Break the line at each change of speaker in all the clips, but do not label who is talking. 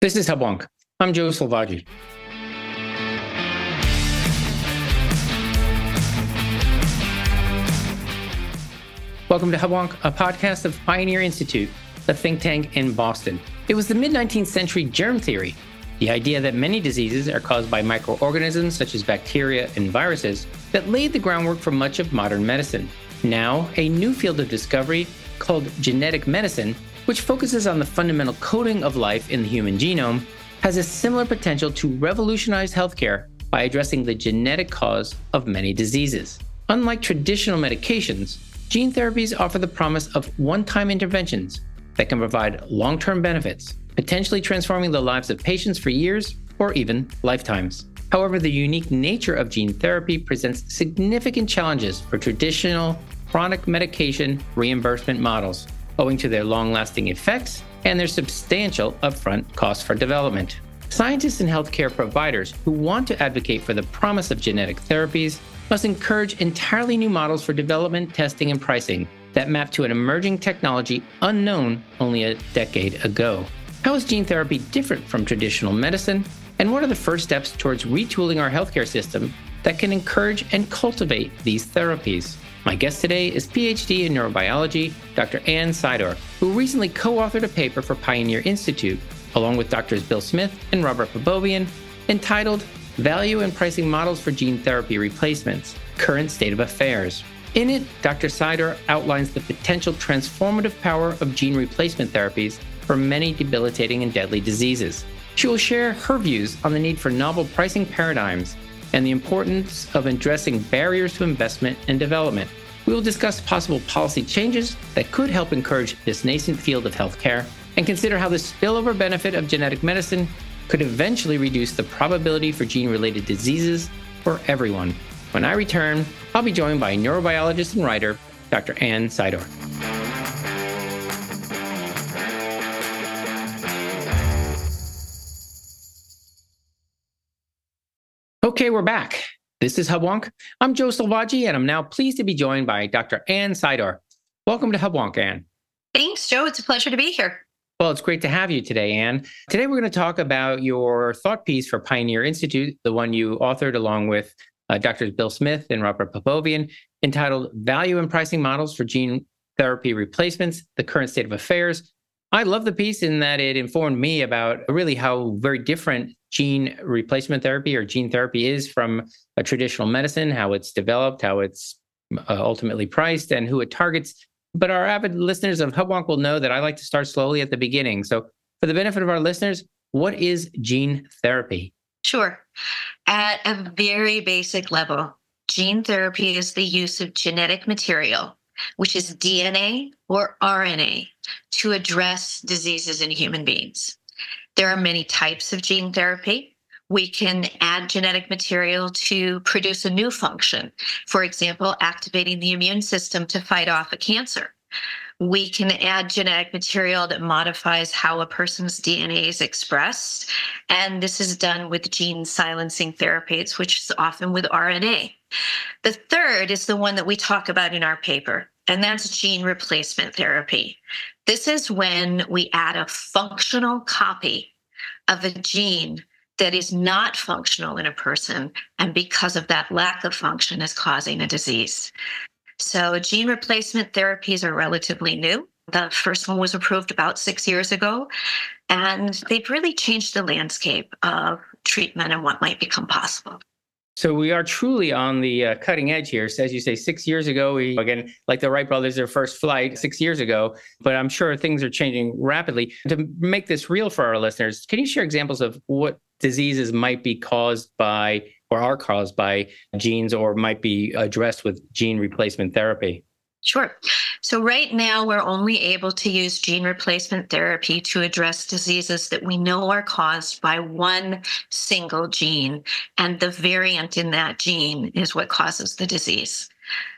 This is Hubwonk. I'm Joe Selvaggi. Welcome to Hubwonk, a podcast of Pioneer Institute, a think tank in Boston. It was the mid-19th century germ theory, the idea that many diseases are caused by microorganisms such as bacteria and viruses, that laid the groundwork for much of modern medicine. Now, a new field of discovery called genetic medicine, which focuses on the fundamental coding of life in the human genome, has a similar potential to revolutionize healthcare by addressing the genetic cause of many diseases. Unlike traditional medications, gene therapies offer the promise of one-time interventions that can provide long-term benefits, potentially transforming the lives of patients for years or even lifetimes. However, the unique nature of gene therapy presents significant challenges for traditional chronic medication reimbursement models, owing to their long-lasting effects and their substantial upfront costs for development. Scientists and healthcare providers who want to advocate for the promise of genetic therapies must encourage entirely new models for development, testing, and pricing that map to an emerging technology unknown only a decade ago. How is gene therapy different from traditional medicine? And what are the first steps towards retooling our healthcare system that can encourage and cultivate these therapies? My guest today is PhD in neurobiology, Dr. Ann Sidor, who recently co-authored a paper for Pioneer Institute, along with Drs. Bill Smith and Robert Popovian, entitled Value and Pricing Models for Gene Therapy Replacements, Current State of Affairs. In it, Dr. Sidor outlines the potential transformative power of gene replacement therapies for many debilitating and deadly diseases. She will share her views on the need for novel pricing paradigms and the importance of addressing barriers to investment and development. We will discuss possible policy changes that could help encourage this nascent field of healthcare and consider how the spillover benefit of genetic medicine could eventually reduce the probability for gene-related diseases for everyone. When I return, I'll be joined by neurobiologist and writer, Dr. Ann Sidor. Okay, we're back. This is Hubwonk. I'm Joe Selvaggi, and I'm now pleased to be joined by Dr. Ann Sidor. Welcome to Hubwonk, Ann.
Thanks, Joe. It's a pleasure to be here.
Well, it's great to have you today, Ann. Today, we're going to talk about your thought piece for Pioneer Institute, the one you authored along with Drs. Bill Smith and Robert Popovian, entitled Value and Pricing Models for Gene Therapy Replacements, the Current State of Affairs. I love the piece in that it informed me about really how very different gene replacement therapy or gene therapy is from a traditional medicine, how it's developed, how it's ultimately priced, and who it targets. But our avid listeners of Hubwonk will know that I like to start slowly at the beginning. So for the benefit of our listeners, what is gene therapy?
Sure. At a very basic level, gene therapy is the use of genetic material, which is DNA or RNA, to address diseases in human beings. There are many types of gene therapy. We can add genetic material to produce a new function, for example, activating the immune system to fight off a cancer. We can add genetic material that modifies how a person's DNA is expressed, and this is done with gene silencing therapies, which is often with RNA. The third is the one that we talk about in our paper, and that's gene replacement therapy. This is when we add a functional copy of a gene that is not functional in a person, and because of that lack of function is causing a disease. So gene replacement therapies are relatively new. The first one was approved about 6 years ago, and they've really changed the landscape of treatment and what might become possible.
So we are truly on the cutting edge here. So as you say, 6 years ago, again, like the Wright brothers, their first flight 6 years ago, but I'm sure things are changing rapidly. To make this real for our listeners, can you share examples of what diseases might be caused by or are caused by genes or might be addressed with gene replacement therapy?
Sure. So right now, we're only able to use gene replacement therapy to address diseases that we know are caused by one single gene, and the variant in that gene is what causes the disease.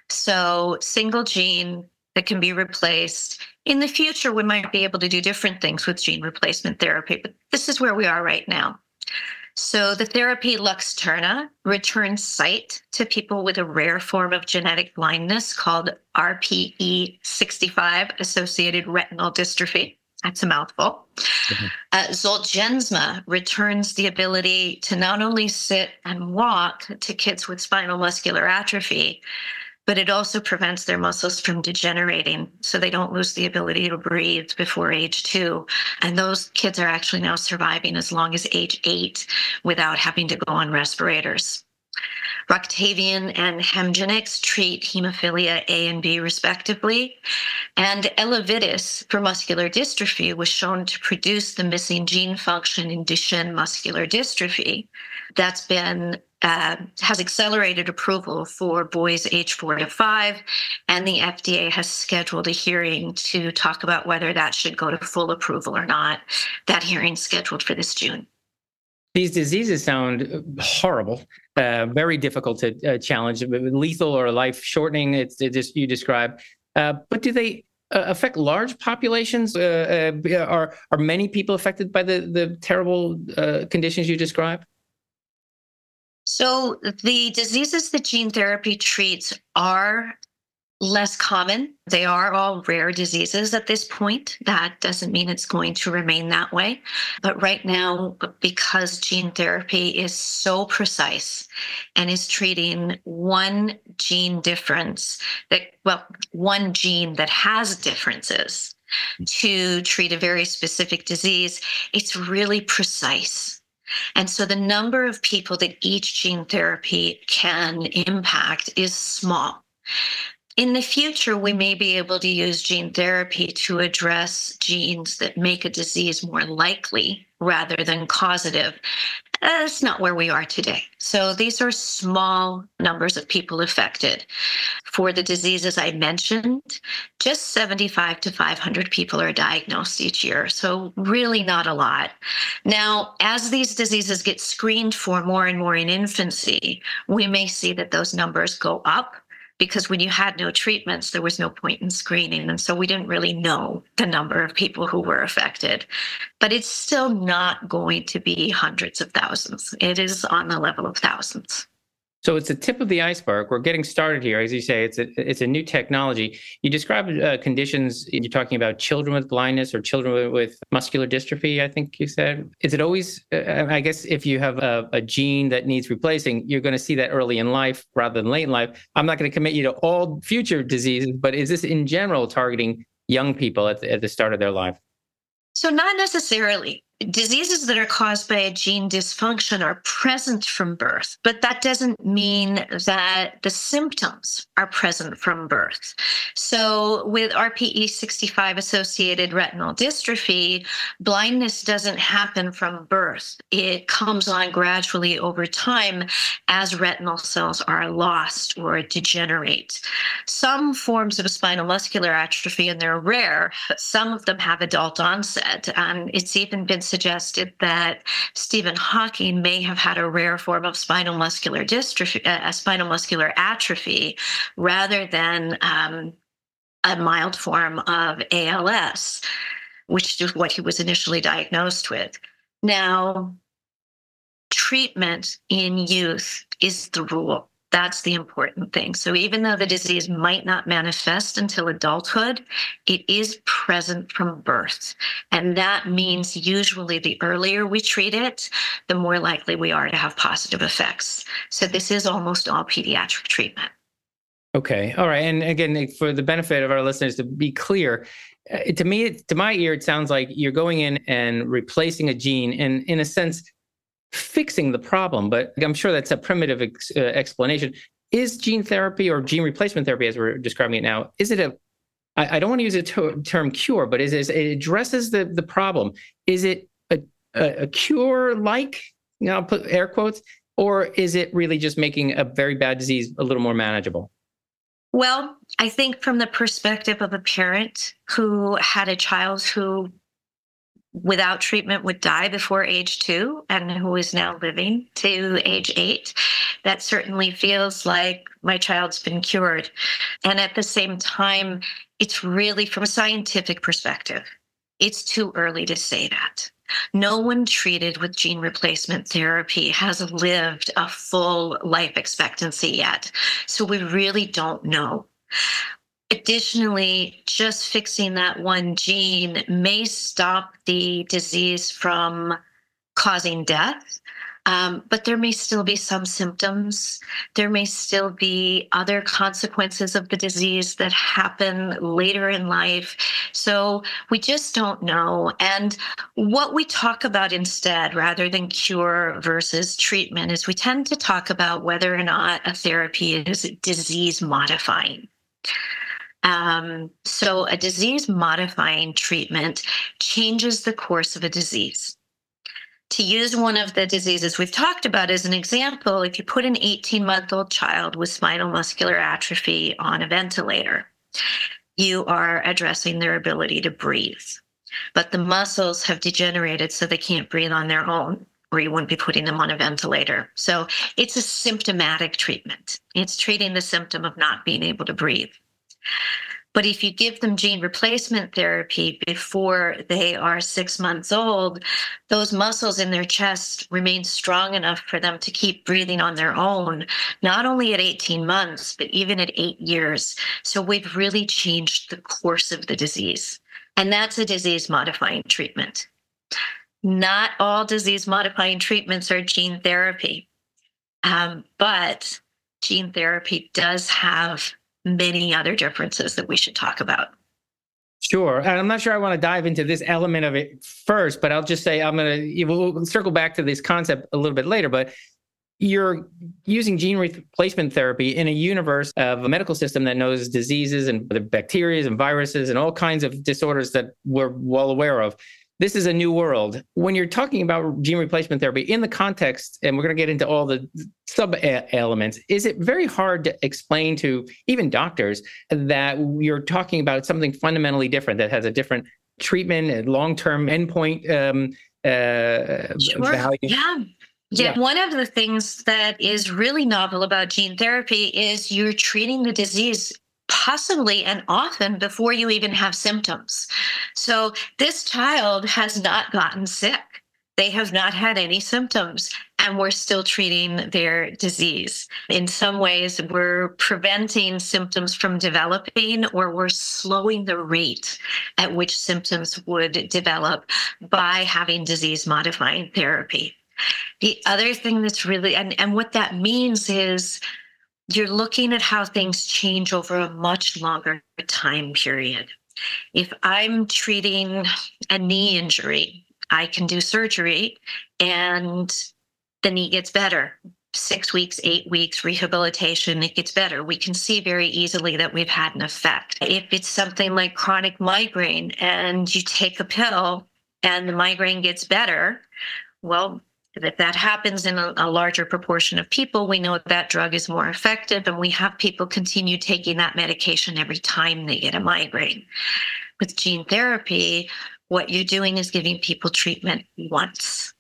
So single gene that can be replaced. In the future, we might be able to do different things with gene replacement therapy, but this is where we are right now. So the therapy Luxturna returns sight to people with a rare form of genetic blindness called RPE65, associated retinal dystrophy. That's a mouthful.
Mhm.
Zolgensma returns the ability to not only sit and walk to kids with spinal muscular atrophy, but it also prevents their muscles from degenerating so they don't lose the ability to breathe before age 2. And those kids are actually now surviving as long as age 8 without having to go on respirators. Roctavian and Hemgenix treat hemophilia A and B respectively. And Elevidys for muscular dystrophy was shown to produce the missing gene function in Duchenne muscular dystrophy. That's been has accelerated approval for boys age 4 to 5, and the FDA has scheduled a hearing to talk about whether that should go to full approval or not. That hearing's scheduled for this June.
These diseases sound horrible, very difficult to challenge, lethal or life-shortening. It's just you described. But do they affect large populations? Are many people affected by the terrible conditions you described?
So the diseases that gene therapy treats are less common. They are all rare diseases at this point. That doesn't mean it's going to remain that way. But right now, because gene therapy is so precise and is treating one gene difference, one gene that has differences to treat a very specific disease, it's really precise. And so the number of people that each gene therapy can impact is small. In the future, we may be able to use gene therapy to address genes that make a disease more likely rather than causative. That's not where we are today. So these are small numbers of people affected. For the diseases I mentioned, just 75 to 500 people are diagnosed each year. So really not a lot. Now, as these diseases get screened for more and more in infancy, we may see that those numbers go up, because when you had no treatments, there was no point in screening. And so we didn't really know the number of people who were affected. But it's still not going to be hundreds of thousands. It is on the level of thousands.
So it's the tip of the iceberg. We're getting started here. As you say, it's a new technology. You describe conditions, you're talking about children with blindness or children with muscular dystrophy, I think you said. Is it always, I guess if you have a gene that needs replacing, you're going to see that early in life rather than late in life. I'm not going to commit you to all future diseases, but is this in general targeting young people at the start of their life?
So not necessarily. Diseases that are caused by a gene dysfunction are present from birth, but that doesn't mean that the symptoms are present from birth. So with RPE65 associated retinal dystrophy, blindness doesn't happen from birth. It comes on gradually over time as retinal cells are lost or degenerate. Some forms of spinal muscular atrophy, and they're rare, some of them have adult onset, and it's even been suggested that Stephen Hawking may have had a rare form of spinal muscular dystrophy, spinal muscular atrophy, rather than a mild form of ALS, which is what he was initially diagnosed with. Now, treatment in youth is the rule. That's the important thing. So even though the disease might not manifest until adulthood, it is present from birth. And that means usually the earlier we treat it, the more likely we are to have positive effects. So this is almost all pediatric treatment.
Okay. All right. And again, for the benefit of our listeners, to be clear, to me, to my ear, it sounds like you're going in and replacing a gene and, in a sense, fixing the problem. But I'm sure that's a primitive explanation. Is gene therapy or gene replacement therapy, as we're describing it now, is it I don't want to use the term cure, but it addresses the problem. Is it a cure-like, I'll put air quotes, or is it really just making a very bad disease a little more manageable?
Well, I think from the perspective of a parent who had a child who without treatment would die before age 2 and who is now living to age 8, that certainly feels like my child's been cured. And at the same time, it's really, from a scientific perspective, it's too early to say that. No one treated with gene replacement therapy has lived a full life expectancy yet. So we really don't know. Additionally, just fixing that one gene may stop the disease from causing death, but there may still be some symptoms. There may still be other consequences of the disease that happen later in life. So we just don't know. And what we talk about instead, rather than cure versus treatment, is we tend to talk about whether or not a therapy is disease modifying. So a disease modifying treatment changes the course of a disease. To use one of the diseases we've talked about as an example, if you put an 18-month-old child with spinal muscular atrophy on a ventilator, you are addressing their ability to breathe. But the muscles have degenerated so they can't breathe on their own, or you wouldn't be putting them on a ventilator. So it's a symptomatic treatment. It's treating the symptom of not being able to breathe. But if you give them gene replacement therapy before they are 6 months old, those muscles in their chest remain strong enough for them to keep breathing on their own, not only at 18 months, but even at 8 years. So we've really changed the course of the disease. And that's a disease modifying treatment. Not all disease modifying treatments are gene therapy, but gene therapy does have many other differences that we should talk about.
Sure. And I'm not sure I want to dive into this element of it first, but I'll just say we'll circle back to this concept a little bit later, but you're using gene replacement therapy in a universe of a medical system that knows diseases and the bacteria and viruses and all kinds of disorders that we're well aware of. This is a new world. When you're talking about gene replacement therapy in the context, and we're going to get into all the sub elements, is it very hard to explain to even doctors that you're talking about something fundamentally different that has a different treatment and long-term endpoint value?
Yeah. One of the things that is really novel about gene therapy is you're treating the disease possibly and often before you even have symptoms. So this child has not gotten sick. They have not had any symptoms, and we're still treating their disease. In some ways, we're preventing symptoms from developing, or we're slowing the rate at which symptoms would develop by having disease modifying therapy. The other thing that's really, and what that means is, you're looking at how things change over a much longer time period. If I'm treating a knee injury, I can do surgery and the knee gets better. 6 weeks, 8 weeks, rehabilitation, it gets better. We can see very easily that we've had an effect. If it's something like chronic migraine and you take a pill and the migraine gets better, well, if that happens in a larger proportion of people, we know that drug is more effective, and we have people continue taking that medication every time they get a migraine. With gene therapy, what you're doing is giving people treatment once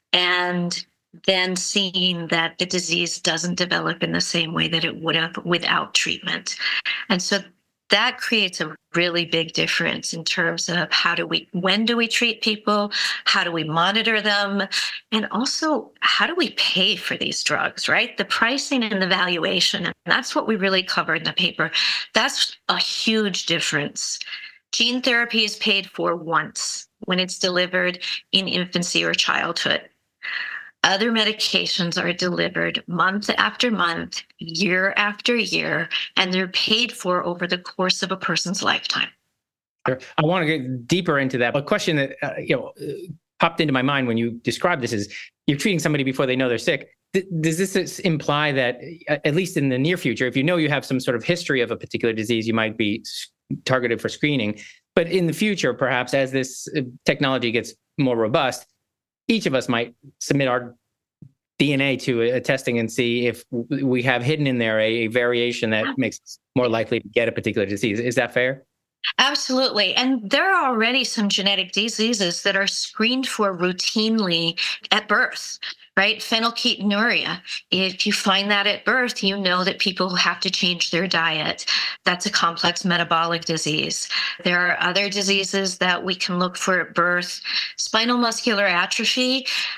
and then seeing that the disease doesn't develop in the same way that it would have without treatment. And so that creates a really big difference in terms of when do we treat people, how do we monitor them, and also how do we pay for these drugs, right? The pricing and the valuation, and that's what we really cover in the paper. That's a huge difference. Gene therapy is paid for once when it's delivered in infancy or childhood. Other medications are delivered month after month, year after year, and they're paid for over the course of a person's lifetime.
Sure. I want to get deeper into that. A question that popped into my mind when you described this is, you're treating somebody before they know they're sick. Does this imply that, at least in the near future, if you know you have some sort of history of a particular disease, you might be targeted for screening? But in the future, perhaps as this technology gets more robust, each of us might submit our DNA to a testing and see if we have hidden in there a variation that makes us more likely to get a particular disease. Is that fair?
Absolutely. And there are already some genetic diseases that are screened for routinely at birth, right? Phenylketonuria. If you find that at birth, you know that people have to change their diet. That's a complex metabolic disease. There are other diseases that we can look for at birth. Spinal muscular atrophy.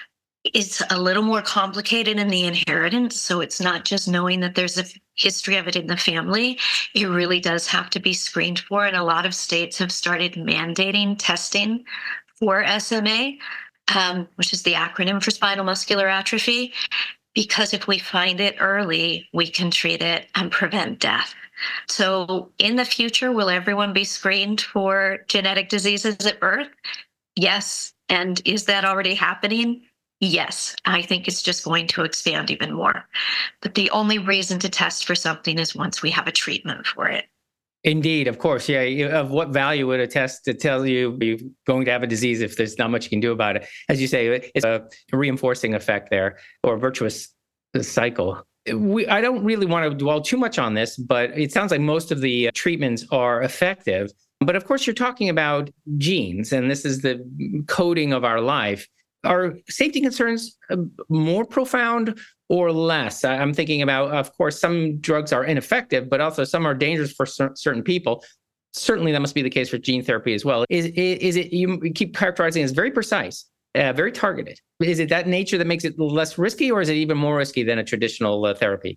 It's a little more complicated in the inheritance. So it's not just knowing that there's a history of it in the family. It really does have to be screened for. And a lot of states have started mandating testing for SMA, which is the acronym for spinal muscular atrophy, because if we find it early, we can treat it and prevent death. So in the future, will everyone be screened for genetic diseases at birth? Yes. And is that already happening? Yes. I think it's just going to expand even more. But the only reason to test for something is once we have a treatment for it.
Indeed, of course. Yeah. Of what value would a test to tell you you're going to have a disease if there's not much you can do about it? As you say, it's a reinforcing effect there, or a virtuous cycle. I don't really want to dwell too much on this, but it sounds like most of the treatments are effective. But of course, you're talking about genes, and this is the coding of our life. Are safety concerns more profound or less? I'm thinking about, of course, some drugs are ineffective, but also some are dangerous for certain people. Certainly, that must be the case for gene therapy as well. Is it, you keep characterizing it as very precise, very targeted? Is it that nature that makes it less risky, or is it even more risky than a traditional therapy?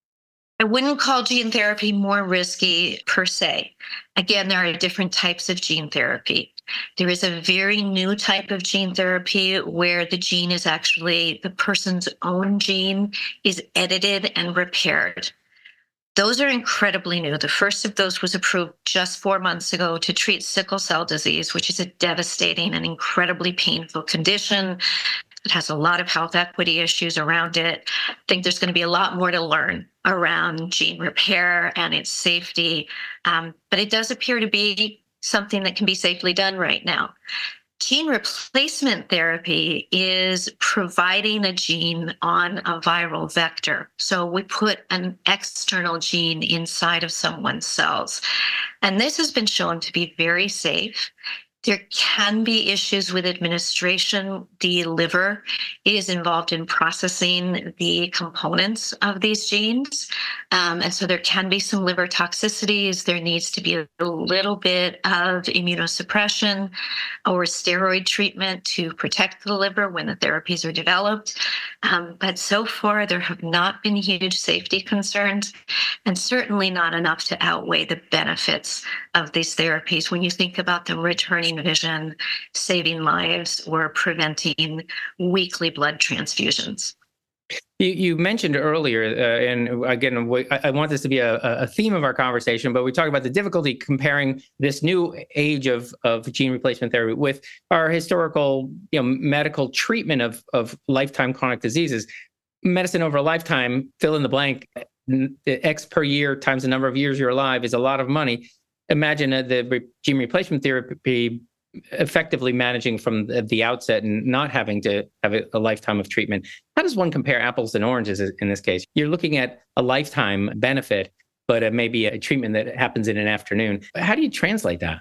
I wouldn't call gene therapy more risky per se. Again, there are different types of gene therapy. There is a very new type of gene therapy where the gene is actually the person's own gene is edited and repaired. Those are incredibly new. The first of those was approved just 4 months ago to treat sickle cell disease, which is a devastating and incredibly painful condition. It has a lot of health equity issues around it. I think there's going to be a lot more to learn around gene repair and its safety. But it does appear to be something that can be safely done right now. Gene replacement therapy is providing a gene on a viral vector. So we put an external gene inside of someone's cells. And this has been shown to be very safe. There can be issues with administration. The liver is involved in processing the components of these genes. And so there can be some liver toxicities. There needs to be a little bit of immunosuppression or steroid treatment to protect the liver when the therapies are developed. But so far, there have not been huge safety concerns, and certainly not enough to outweigh the benefits of these therapies when you think about them returning vision, saving lives, or preventing weekly blood transfusions.
You mentioned earlier, and again, I want this to be a theme of our conversation, but we talk about the difficulty comparing this new age of gene replacement therapy with our historical, medical treatment of lifetime chronic diseases. Medicine over a lifetime, fill in the blank, X per year times the number of years you're alive is a lot of money. Imagine the gene replacement therapy effectively managing from the outset and not having to have a lifetime of treatment. How does one compare apples and oranges in this case? You're looking at a lifetime benefit, but maybe a treatment that happens in an afternoon. How do you translate that?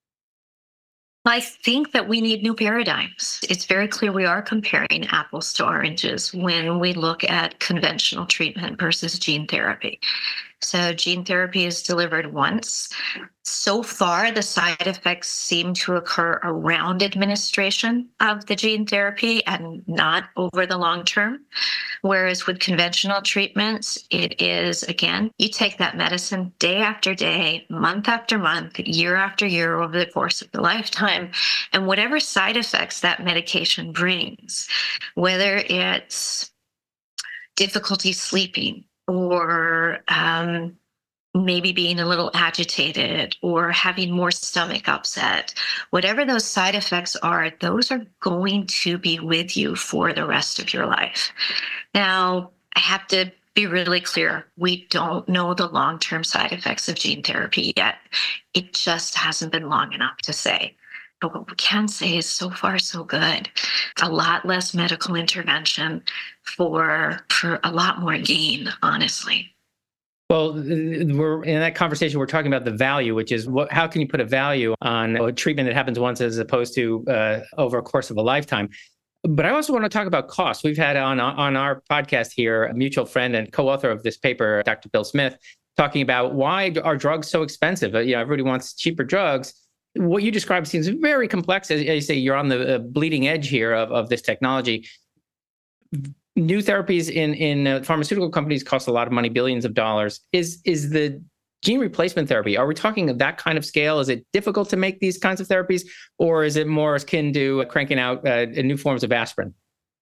I think that we need new paradigms. It's very clear we are comparing apples to oranges when we look at conventional treatment versus gene therapy. So gene therapy is delivered once. So far, the side effects seem to occur around administration of the gene therapy and not over the long term. Whereas with conventional treatments, it is, again, you take that medicine day after day, month after month, year after year over the course of the lifetime. And whatever side effects that medication brings, whether it's difficulty sleeping, or maybe being a little agitated or having more stomach upset, whatever those side effects are, those are going to be with you for the rest of your life. Now, I have to be really clear. We don't know the long-term side effects of gene therapy yet. It just hasn't been long enough to say. But what we can say is so far, so good. A lot less medical intervention for a lot more gain, honestly.
Well, we're in that conversation, we're talking about the value, which is how can you put a value on a treatment that happens once as opposed to over a course of a lifetime? But I also want to talk about cost. We've had on our podcast here a mutual friend and co-author of this paper, Dr. Bill Smith, talking about why are drugs so expensive? Everybody wants cheaper drugs. What you described seems very complex. As you say, you're on the bleeding edge here of this technology. new therapies in pharmaceutical companies cost a lot of money, billions of dollars. Is the gene replacement therapy, are we talking of that kind of scale? Is it difficult to make these kinds of therapies, or is it more akin to cranking out new forms of aspirin?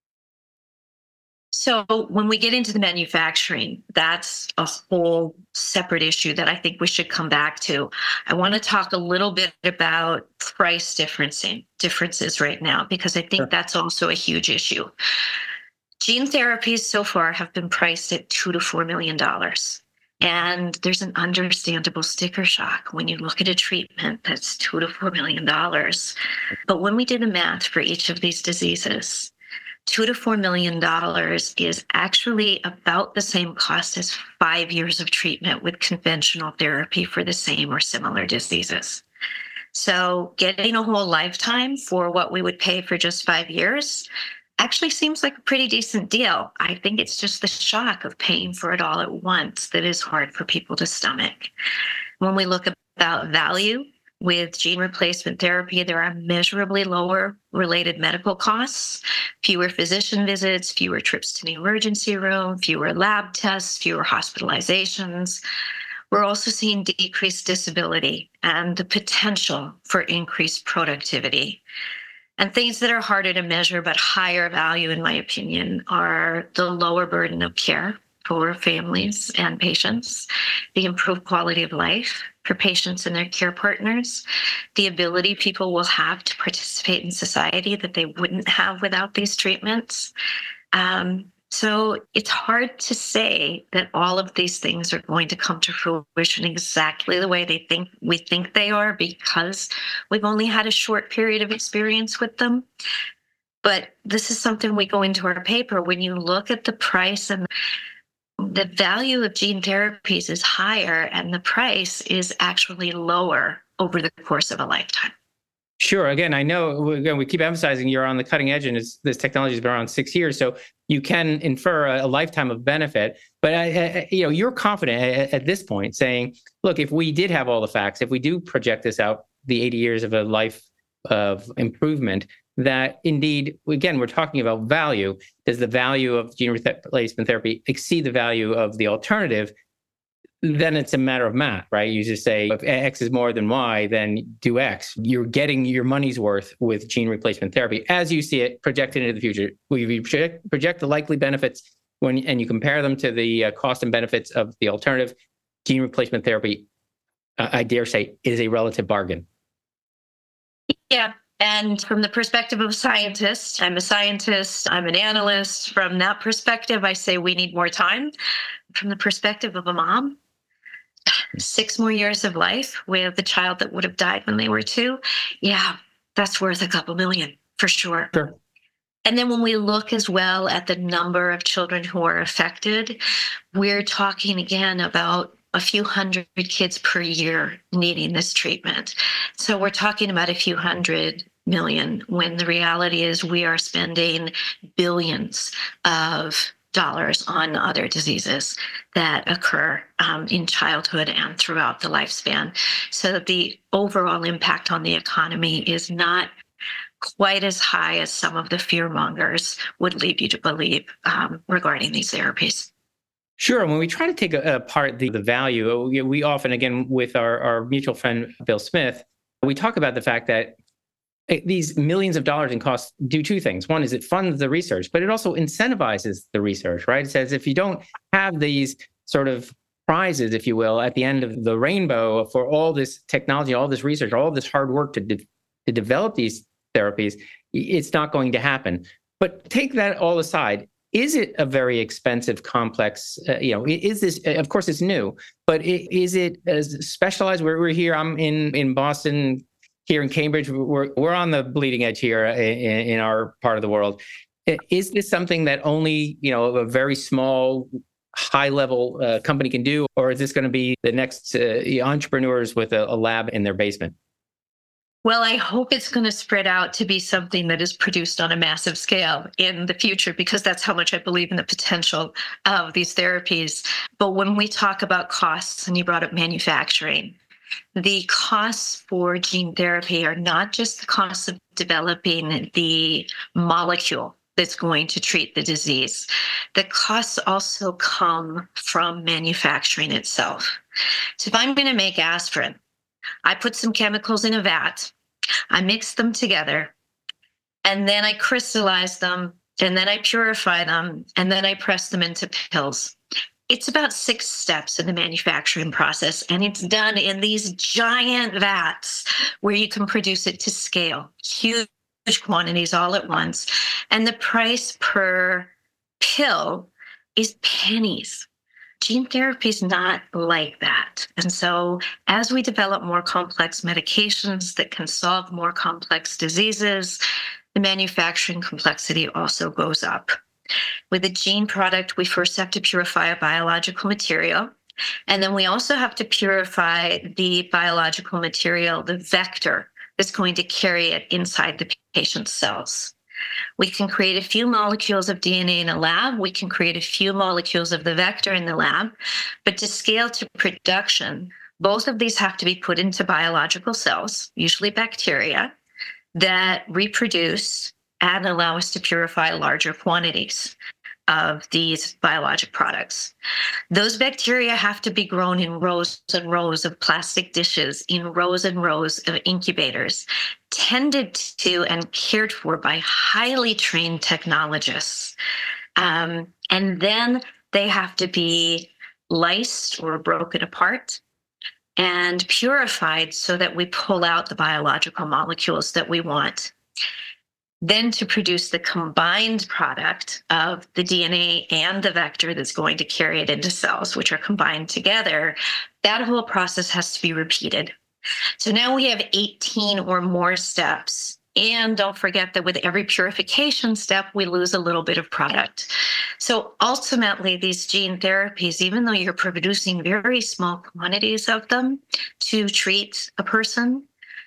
So when we get into the manufacturing, that's a whole separate issue that I think we should come back to. I want to talk a little bit about price differences right now, because I think that's also a huge issue. Gene therapies so far have been priced at $2 to $4 million. And there's an understandable sticker shock when you look at a treatment that's $2 to $4 million. But when we did the math for each of these diseases, $2 to $4 million is actually about the same cost as 5 years of treatment with conventional therapy for the same or similar diseases. So getting a whole lifetime for what we would pay for just 5 years actually seems like a pretty decent deal. I think it's just the shock of paying for it all at once that is hard for people to stomach. When we look about value, with gene replacement therapy, there are measurably lower related medical costs, fewer physician visits, fewer trips to the emergency room, fewer lab tests, fewer hospitalizations. We're also seeing decreased disability and the potential for increased productivity. And things that are harder to measure but higher value, in my opinion, are the lower burden of care for families and patients, the improved quality of life for patients and their care partners, the ability people will have to participate in society that they wouldn't have without these treatments. So it's hard to say that all of these things are going to come to fruition exactly the way we think they are, because we've only had a short period of experience with them. But this is something we go into our paper. When you look at the price, and the value of gene therapies is higher and the price is actually lower over the course of a lifetime.
Sure. Again, I know we keep emphasizing you're on the cutting edge, and this technology has been around 6 years, so you can infer a lifetime of benefit. But you're confident at this point, saying, "Look, if we did have all the facts, if we do project this out, the 80 years of a life of improvement, that indeed, again, we're talking about value. Does the value of gene replacement therapy exceed the value of the alternative?" Then it's a matter of math, right? You just say, if X is more than Y, then do X. You're getting your money's worth with gene replacement therapy as you see it projected into the future. You project the likely benefits and you compare them to the cost and benefits of the alternative. Gene replacement therapy, I dare say, is a relative bargain.
Yeah. And from the perspective of a scientist, I'm an analyst. From that perspective, I say we need more time. From the perspective of a mom, 6 more years of life with a child that would have died when they were 2. Yeah, that's worth a couple million for sure.
Sure.
And then when we look as well at the number of children who are affected, we're talking again about a few hundred kids per year needing this treatment. So we're talking about a few hundred million, when the reality is we are spending billions of dollars on other diseases that occur in childhood and throughout the lifespan. So the overall impact on the economy is not quite as high as some of the fear mongers would lead you to believe regarding these therapies.
Sure. When we try to take apart the value, we often, again, with our mutual friend, Bill Smith, we talk about the fact that these millions of dollars in costs do 2 things. One is it funds the research, but it also incentivizes the research, right? It says if you don't have these sort of prizes, if you will, at the end of the rainbow for all this technology, all this research, all this hard work to develop these therapies, it's not going to happen. But take that all aside. Is it a very expensive, complex, is this, of course it's new, but is it as specialized? We're here, I'm in Boston, here in Cambridge, we're on the bleeding edge here in our part of the world. Is this something that only, a very small, high-level company can do, or is this going to be the next entrepreneurs with a lab in their basement?
Well, I hope it's going to spread out to be something that is produced on a massive scale in the future, because that's how much I believe in the potential of these therapies. But when we talk about costs, and you brought up manufacturing, the costs for gene therapy are not just the costs of developing the molecule that's going to treat the disease. The costs also come from manufacturing itself. So if I'm going to make aspirin, I put some chemicals in a vat, I mix them together, and then I crystallize them, and then I purify them, and then I press them into pills. It's about 6 steps in the manufacturing process, and it's done in these giant vats where you can produce it to scale, huge quantities all at once. And the price per pill is pennies. Gene therapy is not like that. And so as we develop more complex medications that can solve more complex diseases, the manufacturing complexity also goes up. With a gene product, we first have to purify a biological material. And then we also have to purify the biological material, the vector that's going to carry it inside the patient's cells. We can create a few molecules of DNA in a lab. We can create a few molecules of the vector in the lab. But to scale to production, both of these have to be put into biological cells, usually bacteria, that reproduce and allow us to purify larger quantities of these biologic products. Those bacteria have to be grown in rows and rows of plastic dishes, in rows and rows of incubators, tended to and cared for by highly trained technologists. And then they have to be lysed or broken apart and purified so that we pull out the biological molecules that we want. Then to produce the combined product of the DNA and the vector that's going to carry it into cells, which are combined together, that whole process has to be repeated. So now we have 18 or more steps. And don't forget that with every purification step, we lose a little bit of product. So ultimately, these gene therapies, even though you're producing very small quantities of them to treat a person,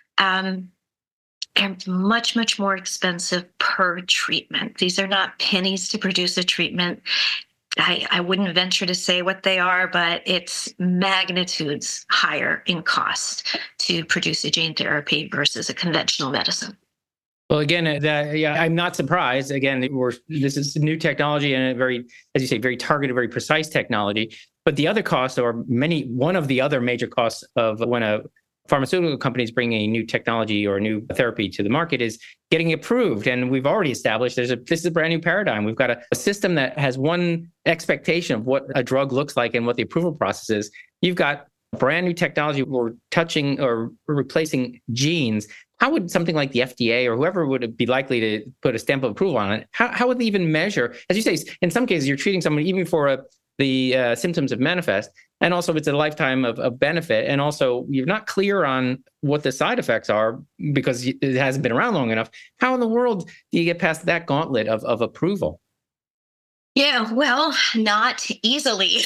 and much, much more expensive per treatment. These are not pennies to produce a treatment. I wouldn't venture to say what they are, but it's magnitudes higher in cost to produce a gene therapy versus a conventional medicine.
Well, again, I'm not surprised. Again, this is new technology and a very, as you say, very targeted, very precise technology. But the other costs, or one of the other major costs of when a pharmaceutical companies bring a new technology or a new therapy to the market is getting approved. And we've already established this is a brand new paradigm. We've got a system that has one expectation of what a drug looks like and what the approval process is. You've got brand new technology. We're touching or replacing genes. How would something like the FDA or whoever would be likely to put a stamp of approval on it? How would they even measure? As you say, in some cases, you're treating someone even for the symptoms of manifest. And also it's a lifetime of benefit. And also you're not clear on what the side effects are because it hasn't been around long enough. How in the world do you get past that gauntlet of approval?
Yeah, well, not easily.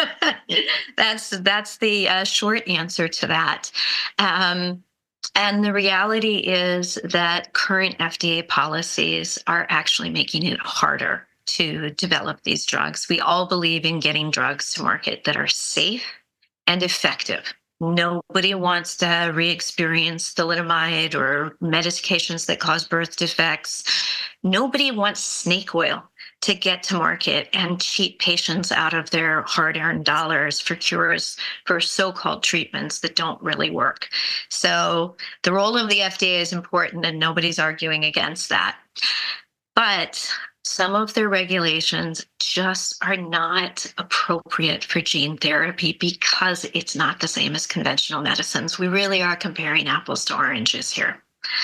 That's the short answer to that. And the reality is that current FDA policies are actually making it harder to develop these drugs. We all believe in getting drugs to market that are safe and effective. Nobody wants to re-experience thalidomide or medications that cause birth defects. Nobody wants snake oil to get to market and cheat patients out of their hard-earned dollars for cures for so-called treatments that don't really work. So the role of the FDA is important, and nobody's arguing against that. But some of their regulations just are not appropriate for gene therapy because it's not the same as conventional medicines. We really are comparing apples to oranges here.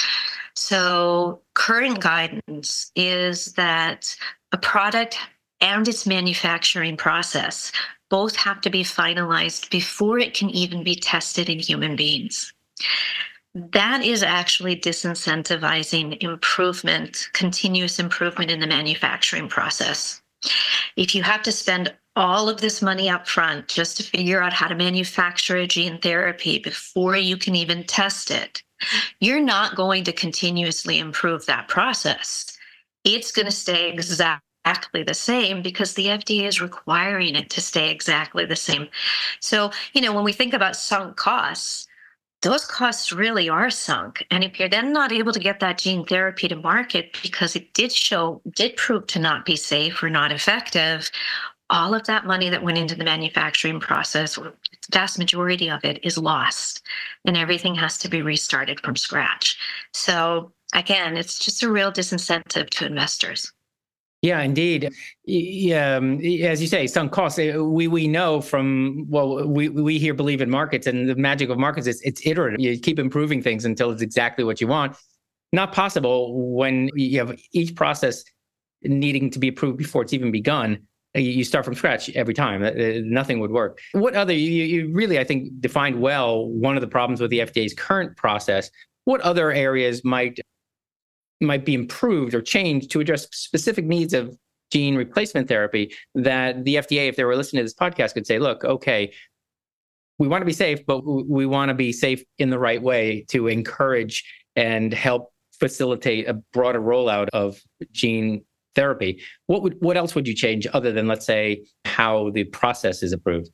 So current guidance is that a product and its manufacturing process both have to be finalized before it can even be tested in human beings. That is actually disincentivizing improvement, continuous improvement in the manufacturing process. If you have to spend all of this money up front just to figure out how to manufacture a gene therapy before you can even test it, you're not going to continuously improve that process. It's going to stay exactly the same because the FDA is requiring it to stay exactly the same. So, when we think about sunk costs, those costs really are sunk. And if you're then not able to get that gene therapy to market because it did prove to not be safe or not effective, all of that money that went into the manufacturing process, the vast majority of it, is lost, and everything has to be restarted from scratch. So again, it's just a real disincentive to investors.
Yeah, indeed. Yeah, as you say, sunk costs. We know from, well, we here believe in markets, and the magic of markets is it's iterative. You keep improving things until it's exactly what you want. Not possible when you have each process needing to be approved before it's even begun. You start from scratch every time. Nothing would work. What other, you really, I think, defined well one of the problems with the FDA's current process. What other areas might be improved or changed to address specific needs of gene replacement therapy that the FDA, if they were listening to this podcast, could say, look, okay, we want to be safe, but we want to be safe in the right way to encourage and help facilitate a broader rollout of gene therapy. What else would you change other than, let's say, how the process is approved?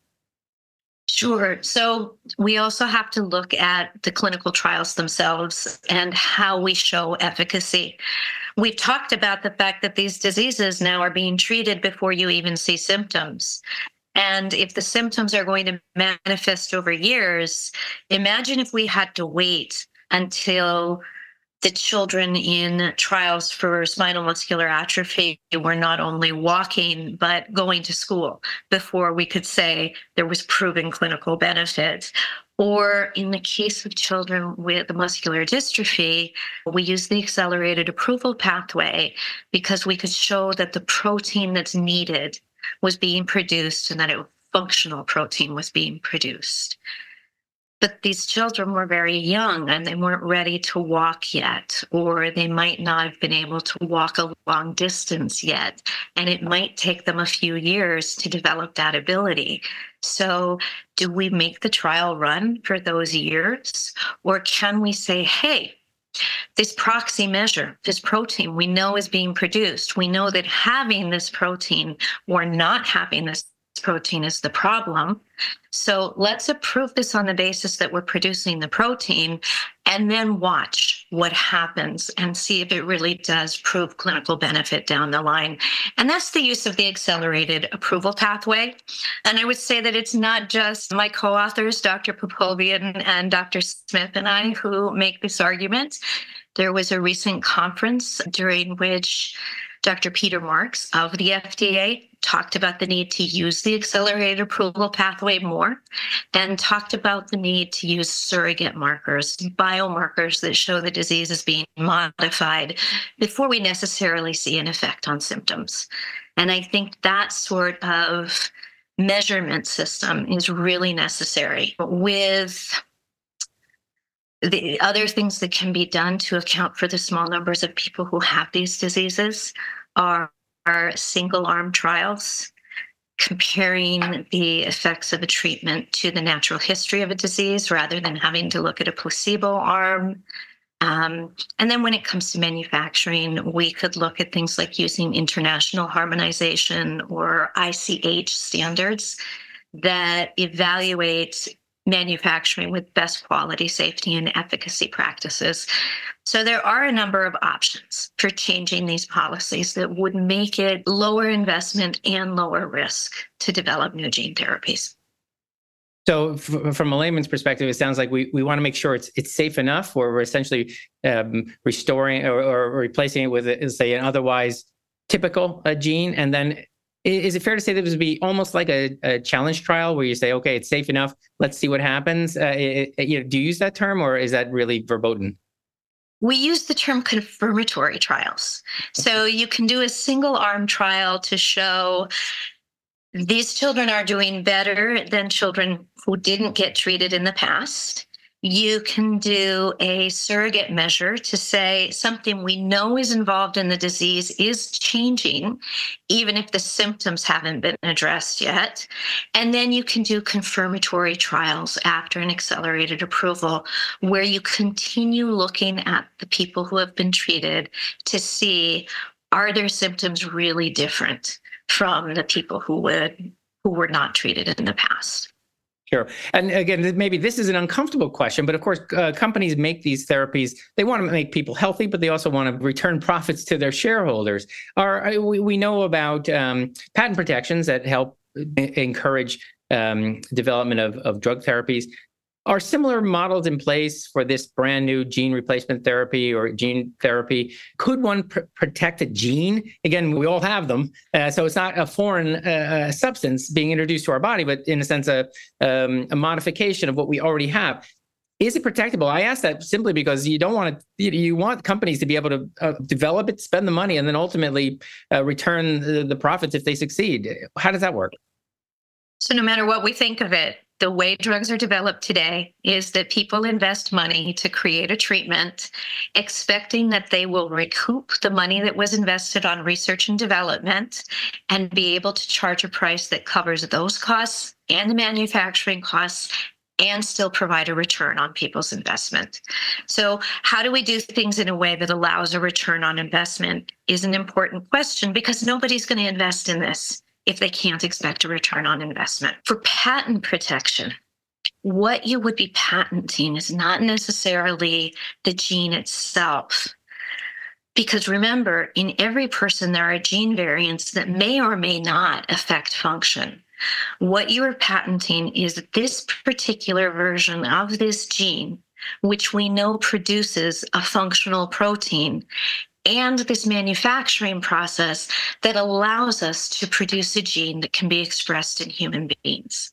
Sure. So we also have to look at the clinical trials themselves and how we show efficacy. We've talked about the fact that these diseases now are being treated before you even see symptoms. And if the symptoms are going to manifest over years, imagine if we had to wait until the children in trials for spinal muscular atrophy were not only walking, but going to school before we could say there was proven clinical benefit. Or in the case of children with muscular dystrophy, we use the accelerated approval pathway because we could show that the protein that's needed was being produced and that functional protein was being produced. But these children were very young and they weren't ready to walk yet, or they might not have been able to walk a long distance yet. And it might take them a few years to develop that ability. So do we make the trial run for those years? Or can we say, hey, this proxy measure, this protein we know is being produced. We know that having this protein or not having this protein is the problem. So let's approve this on the basis that we're producing the protein and then watch what happens and see if it really does prove clinical benefit down the line. And that's the use of the accelerated approval pathway. And I would say that it's not just my co-authors, Dr. Popovian and Dr. Smith and I, who make this argument. There was a recent conference during which Dr. Peter Marks of the FDA talked about the need to use the accelerated approval pathway more and talked about the need to use surrogate markers, biomarkers that show the disease is being modified before we necessarily see an effect on symptoms. And I think that sort of measurement system is really necessary. With the other things that can be done to account for the small numbers of people who have these diseases are single-arm trials, comparing the effects of a treatment to the natural history of a disease rather than having to look at a placebo arm. And then when it comes to manufacturing, we could look at things like using international harmonization or ICH standards that evaluate manufacturing with best quality, safety, and efficacy practices. So there are a number of options for changing these policies that would make it lower investment and lower risk to develop new gene therapies.
So from a layman's perspective, it sounds like we want to make sure it's safe enough where we're essentially restoring or replacing it with, say, an otherwise typical gene. And then is it fair to say that this would be almost like a challenge trial where you say, okay, it's safe enough, let's see what happens? Do you use that term, or is that really verboten?
We use the term confirmatory trials. So you can do a single arm trial to show these children are doing better than children who didn't get treated in the past. You can do a surrogate measure to say something we know is involved in the disease is changing, even if the symptoms haven't been addressed yet. And then you can do confirmatory trials after an accelerated approval, where you continue looking at the people who have been treated to see, are their symptoms really different from the people who were not treated in the past?
Sure. And again, maybe this is an uncomfortable question, but of course, companies make these therapies. They want to make people healthy, but they also want to return profits to their shareholders. We know about patent protections that help encourage development of drug therapies. Are similar models in place for this brand new gene replacement therapy or gene therapy? Could one protect a gene? Again, we all have them, so it's not a foreign substance being introduced to our body, but in a sense, a modification of what we already have. Is it protectable? I ask that simply because you don't want to. You want companies to be able to develop it, spend the money, and then ultimately return the profits if they succeed. How does that work?
So no matter what we think of it, the way drugs are developed today is that people invest money to create a treatment, expecting that they will recoup the money that was invested on research and development and be able to charge a price that covers those costs and the manufacturing costs and still provide a return on people's investment. So how do we do things in a way that allows a return on investment is an important question, because nobody's going to invest in this if they can't expect a return on investment. For patent protection, what you would be patenting is not necessarily the gene itself. Because remember, in every person, there are gene variants that may or may not affect function. What you are patenting is this particular version of this gene, which we know produces a functional protein, and this manufacturing process that allows us to produce a gene that can be expressed in human beings.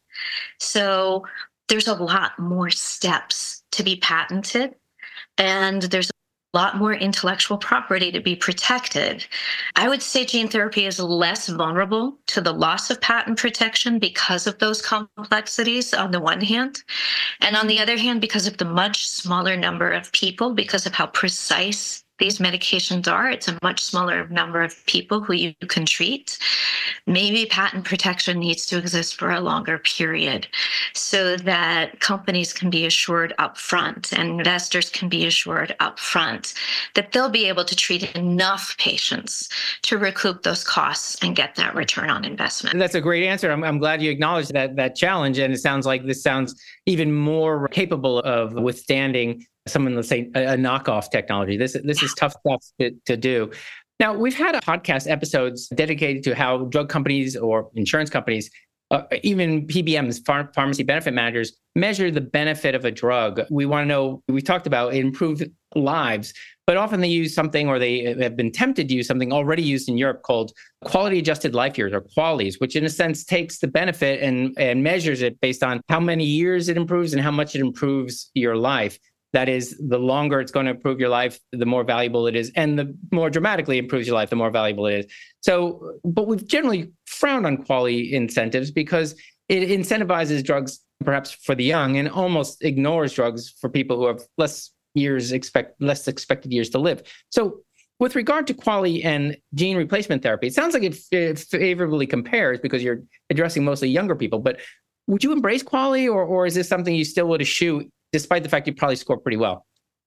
So there's a lot more steps to be patented, and there's a lot more intellectual property to be protected. I would say gene therapy is less vulnerable to the loss of patent protection because of those complexities on the one hand, and on the other hand, because of the much smaller number of people, because of how precise these medications are. It's a much smaller number of people who you can treat. Maybe patent protection needs to exist for a longer period so that companies can be assured upfront and investors can be assured upfront that they'll be able to treat enough patients to recoup those costs and get that return on investment.
That's a great answer. I'm glad you acknowledged that challenge. And it sounds like this sounds even more capable of withstanding someone, let's say, a knockoff technology. This is tough stuff to do. Now, we've had podcast episodes dedicated to how drug companies or insurance companies, even PBMs, pharmacy benefit managers, measure the benefit of a drug. We want to know, we talked about improved lives, but often they use something, or they have been tempted to use something already used in Europe called quality adjusted life years, or QALYs, which in a sense takes the benefit and measures it based on how many years it improves and how much it improves your life. That is, the longer it's going to improve your life, the more valuable it is. And the more dramatically improves your life, the more valuable it is. So, but we've generally frowned on QALY incentives because it incentivizes drugs perhaps for the young and almost ignores drugs for people who have less expected years to live. So with regard to QALY and gene replacement therapy, it sounds like it favorably compares because you're addressing mostly younger people. But would you embrace QALY, or is this something you still would eschew, despite the fact you probably score pretty well?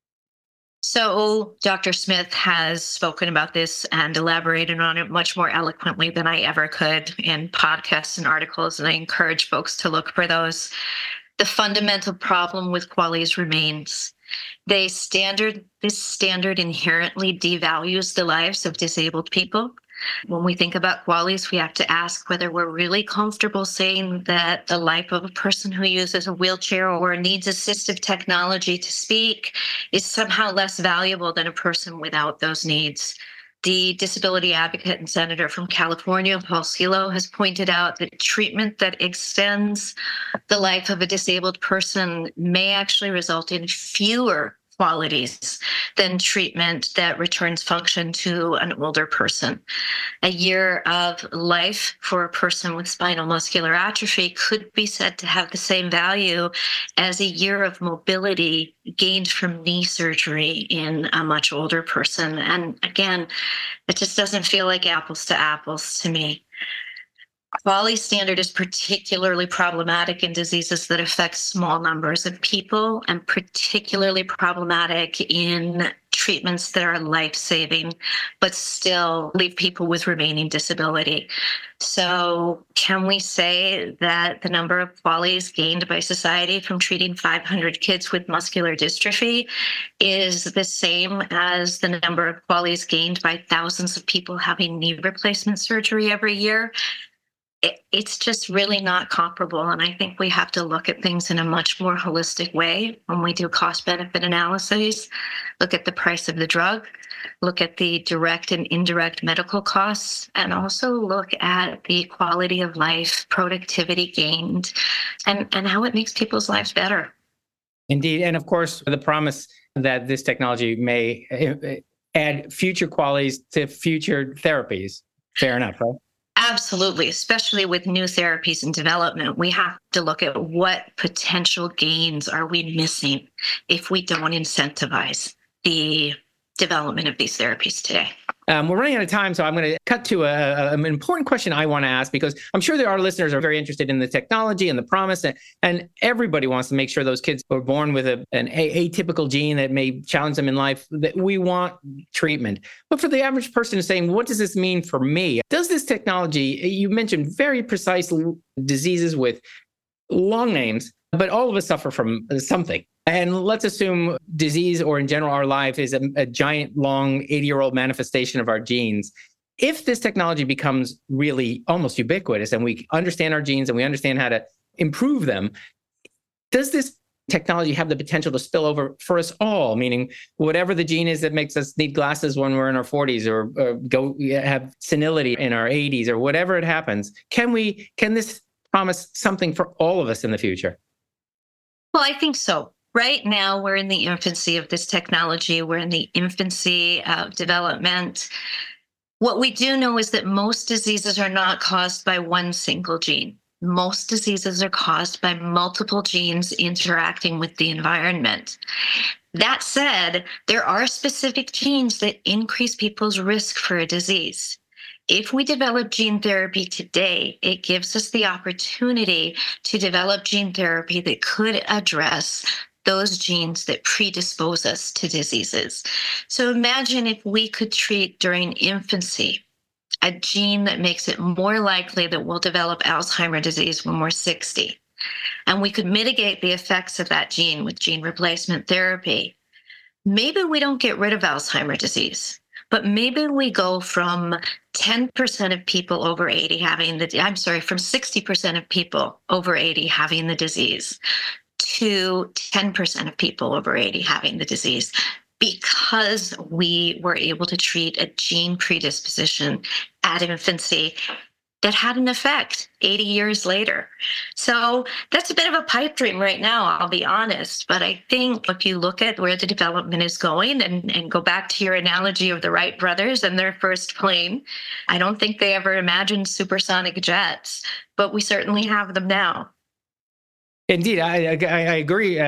So Dr. Smith has spoken about this and elaborated on it much more eloquently than I ever could in podcasts and articles, and I encourage folks to look for those. The fundamental problem with QALYs remains. This standard inherently devalues the lives of disabled people. When we think about QALYs, we have to ask whether we're really comfortable saying that the life of a person who uses a wheelchair or needs assistive technology to speak is somehow less valuable than a person without those needs. The disability advocate and senator from California, Paul Cielo, has pointed out that treatment that extends the life of a disabled person may actually result in fewer QALYs than treatment that returns function to an older person. A year of life for a person with spinal muscular atrophy could be said to have the same value as a year of mobility gained from knee surgery in a much older person. And again, it just doesn't feel like apples to apples to me. Quality standard is particularly problematic in diseases that affect small numbers of people, and particularly problematic in treatments that are life-saving, but still leave people with remaining disability. So can we say that the number of QALYs gained by society from treating 500 kids with muscular dystrophy is the same as the number of QALYs gained by thousands of people having knee replacement surgery every year? It's just really not comparable. And I think we have to look at things in a much more holistic way when we do cost benefit analyses, look at the price of the drug, look at the direct and indirect medical costs, and also look at the quality of life, productivity gained, and how it makes people's lives better.
Indeed. And of course, the promise that this technology may add future qualities to future therapies. Fair enough, right?
Absolutely, especially with new therapies in development, we have to look at what potential gains are we missing if we don't incentivize the development of these therapies today.
We're running out of time, so I'm going to cut to an important question I want to ask, because I'm sure that our listeners are very interested in the technology and the promise, and everybody wants to make sure those kids who are born with an atypical gene that may challenge them in life, that we want treatment. But for the average person who's saying, what does this mean for me? Does this technology, you mentioned very precise diseases with long names, but all of us suffer from something. And let's assume disease, or in general our life, is a giant, long 80-year-old manifestation of our genes. If this technology becomes really almost ubiquitous and we understand our genes and we understand how to improve them, does this technology have the potential to spill over for us all? Meaning, whatever the gene is that makes us need glasses when we're in our 40s, or go have senility in our 80s, or whatever it happens, can this promise something for all of us in the future?
Well, I think so. Right now, we're in the infancy of this technology. We're in the infancy of development. What we do know is that most diseases are not caused by one single gene. Most diseases are caused by multiple genes interacting with the environment. That said, there are specific genes that increase people's risk for a disease. If we develop gene therapy today, it gives us the opportunity to develop gene therapy that could address those genes that predispose us to diseases. So imagine if we could treat during infancy a gene that makes it more likely that we'll develop Alzheimer's disease when we're 60. And we could mitigate the effects of that gene with gene replacement therapy. Maybe we don't get rid of Alzheimer's disease, but maybe we go from 10% of people over 80 having from 60% of people over 80 having the disease to 10% of people over 80 having the disease, because we were able to treat a gene predisposition at infancy that had an effect 80 years later. So that's a bit of a pipe dream right now, I'll be honest. But I think if you look at where the development is going, and go back to your analogy of the Wright brothers and their first plane, I don't think they ever imagined supersonic jets, but we certainly have them now.
Indeed, I agree.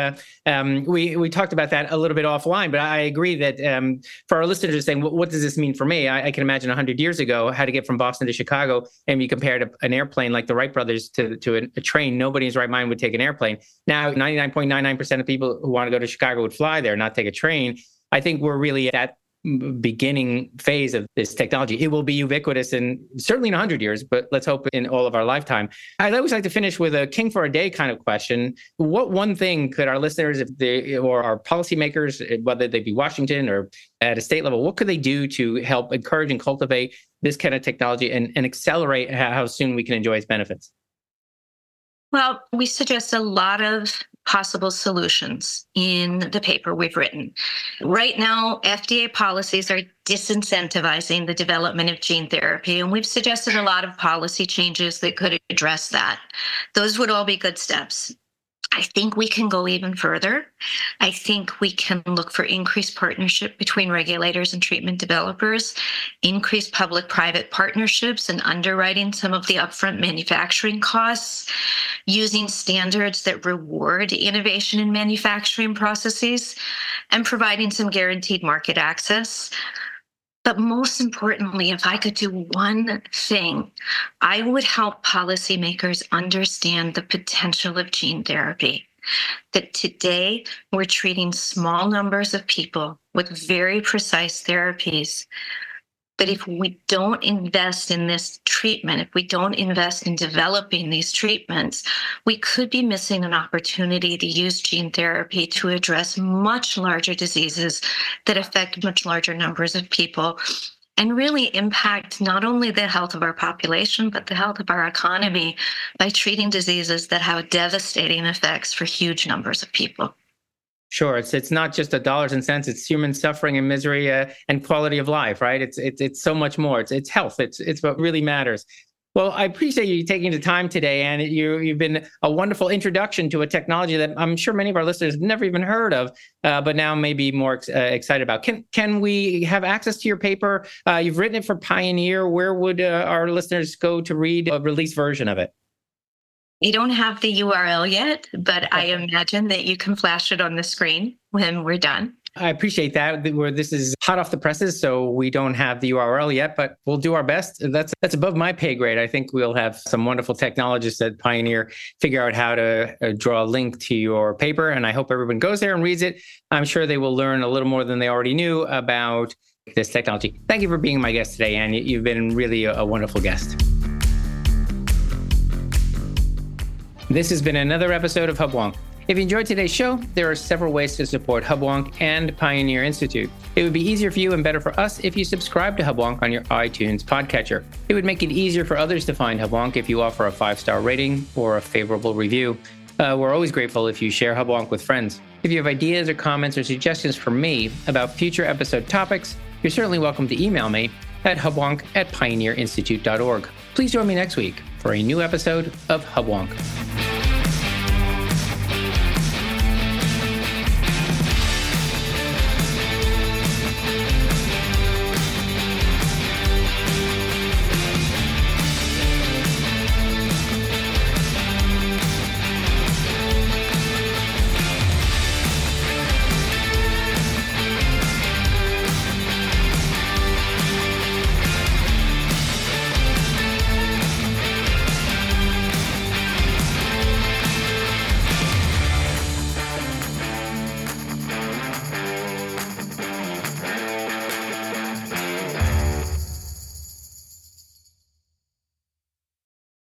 We talked about that a little bit offline, but I agree that for our listeners who are saying, what does this mean for me? I can imagine 100 years ago how to get from Boston to Chicago, and you compared an airplane like the Wright brothers to a train. Nobody in his right mind would take an airplane. Now, 99.99% of people who want to go to Chicago would fly there, not take a train. I think we're really at that beginning phase of this technology. It will be ubiquitous in certainly in 100 years, but let's hope in all of our lifetime. I'd always like to finish with a king for a day kind of question. What one thing could our listeners, or our policymakers, whether they be Washington or at a state level, what could they do to help encourage and cultivate this kind of technology and accelerate how soon we can enjoy its benefits?
Well, we suggest a lot of possible solutions in the paper we've written. Right now, FDA policies are disincentivizing the development of gene therapy, and we've suggested a lot of policy changes that could address that. Those would all be good steps. I think we can go even further. I think we can look for increased partnership between regulators and treatment developers, increased public-private partnerships and underwriting some of the upfront manufacturing costs, using standards that reward innovation in manufacturing processes, and providing some guaranteed market access. But most importantly, if I could do one thing, I would help policymakers understand the potential of gene therapy. That today we're treating small numbers of people with very precise therapies. But if we don't invest in this treatment, if we don't invest in developing these treatments, we could be missing an opportunity to use gene therapy to address much larger diseases that affect much larger numbers of people and really impact not only the health of our population, but the health of our economy by treating diseases that have devastating effects for huge numbers of people.
Sure, it's not just the dollars and cents; it's human suffering and misery and quality of life, right? It's so much more. It's health. It's what really matters. Well, I appreciate you taking the time today, and you've been a wonderful introduction to a technology that I'm sure many of our listeners have never even heard of, but now may be more excited about. Can we have access to your paper? You've written it for Pioneer. Where would our listeners go to read a released version of it?
You don't have the URL yet, but I imagine that you can flash it on the screen when we're done.
I appreciate that. Where this is hot off the presses, so we don't have the URL yet, but we'll do our best. That's above my pay grade. I think we'll have some wonderful technologists at Pioneer figure out how to draw a link to your paper, and I hope everyone goes there and reads it. I'm sure they will learn a little more than they already knew about this technology. Thank you for being my guest today, Anne. You've been really a wonderful guest. This has been another episode of Hubwonk. If you enjoyed today's show, there are several ways to support Hubwonk and Pioneer Institute. It would be easier for you and better for us if you subscribe to Hubwonk on your iTunes podcatcher. It would make it easier for others to find Hubwonk if you offer a 5-star rating or a favorable review. We're always grateful if you share Hubwonk with friends. If you have ideas or comments or suggestions for me about future episode topics, you're certainly welcome to email me at hubwonk@pioneerinstitute.org. Please join me next week for a new episode of Hubwonk.